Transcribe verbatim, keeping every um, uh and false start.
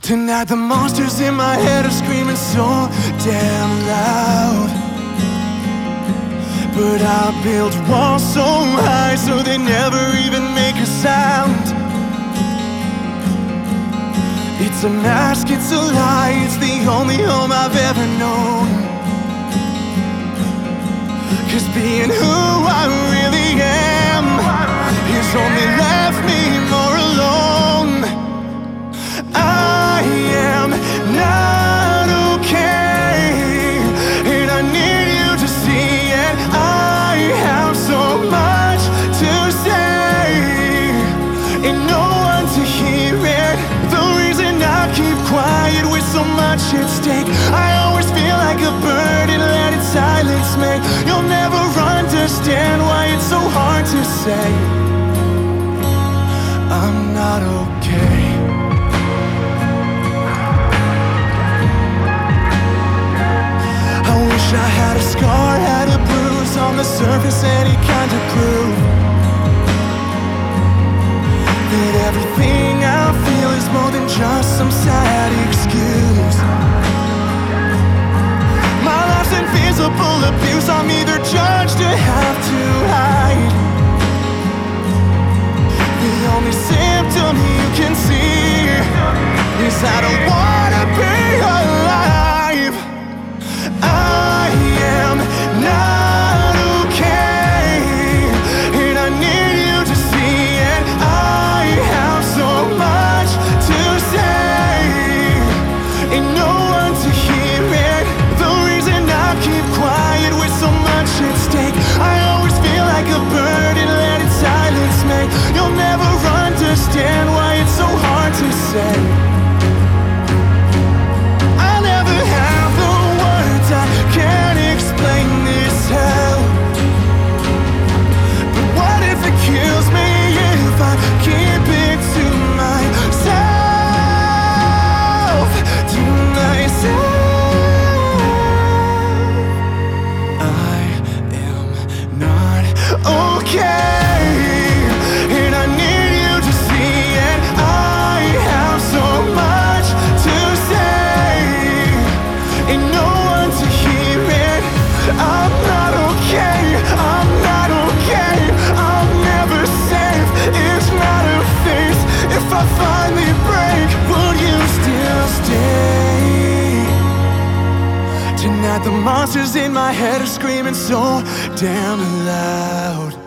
Tonight the monsters in my head are screaming so damn loud, but I built walls so high so they never even make a sound. It's a mask, it's a lie, it's the only home I've ever known. 'Cause being who I really am has only left me more alone. I am not okay, and I need you to see it. I have so much to say, and no one to hear it. The reason I keep quiet with so much at stake, I always feel like a bird and let its silence me. You'll never understand why it's so hard to say I'm not okay. I wish I had a scar, had a bruise on the surface, any kind of clue that everything I feel is more than just some sad excuse. My life's invisible abuse, I'm either judged or have to hide. The only symptom you can see is I don't wanna be alive. I am not okay, and I need you to see it. I have so much to say, and no one to hear it. The reason I keep quiet with so much at stake, I always feel like a bird and let it silence me. You'll never understand why it's so hard to say. I never have the words, I can't explain this hell. But what if it kills me if I keep it to myself, to myself? I am not okay, and I need you to see it. I have so much to say, and no one to hear it. I'm not okay, I'm not okay, I'm never safe. It's not a phase. If I finally break, would you still stay? Tonight the monsters in my head are screaming so damn loud.